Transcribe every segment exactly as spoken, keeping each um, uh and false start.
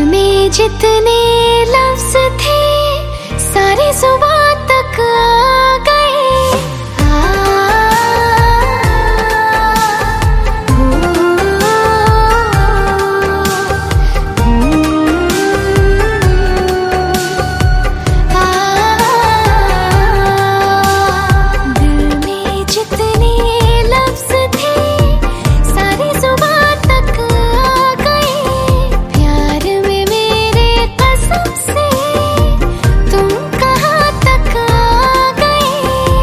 में जितने लफ्ज थे सारे जुबान तक आ गए। दिल में जितने लफ्ज थे सारी जुबान तक आ गए। प्यार में मेरे कसम से तुम कहाँ तक आ गए।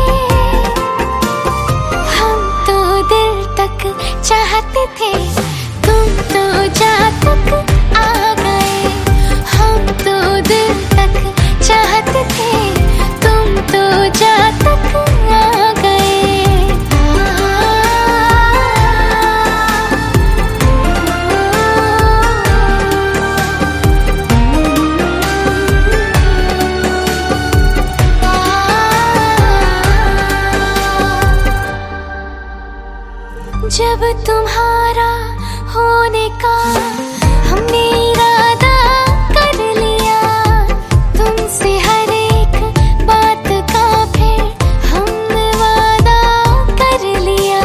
हम तो दिल तक चाहते थे तुम तो जा तक आ गए। हम तो दिल तक चाहते थे तुम तो जा तक आ गए। जब तुम्हारा होने का हमने इरादा कर लिया, तुमसे हर एक बात का फिर हमने वादा कर लिया।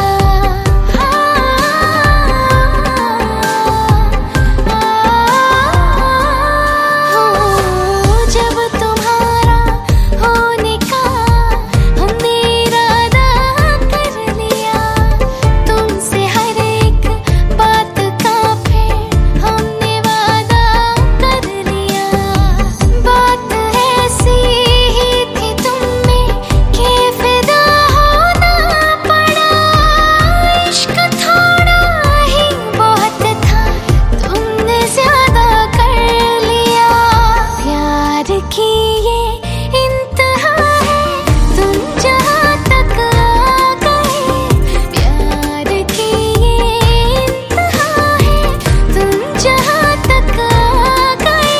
हो जब तुम्हारा होने का हमने इरादा कर लिया, तुमसे हर एक बात का फिर हमने वादा कर लिया। बात ऐसी ही थी तुममें कि फिदा होना पड़ा। इश्क थोड़ा ही बहुत था तुमने ज्यादा कर लिया। प्यार की ये इंतहा है तुम जहाँ तक आ गए। प्यार की ये इंतहा है तुम जहाँ तक आ गए।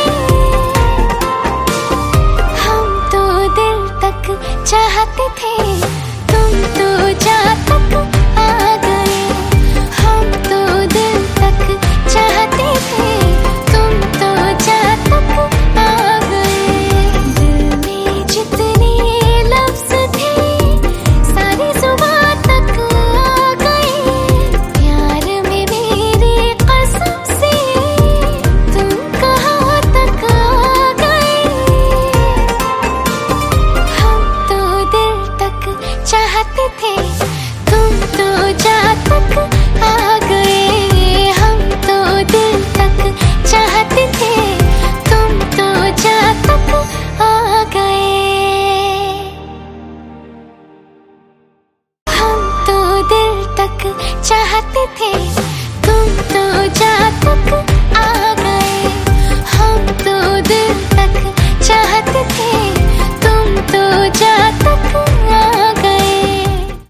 हम तो दिल तक चाहते थे तुम तो जा तक आ गए। हम तो दिल तक चाहते थे तुम तो जा तक आ गए। दिल में जितने लफ्ज थे सारी जुबान तक आ गए। प्यार में मेरे कसम से तुम कहाँ तक आ गए। हम तो दिल तक चाहते थे तुम तो जा तक आ गए। हम तो दिल तक चाहते थे तुम तो जा तक आ गए। हम तो दिल तक चाहते थे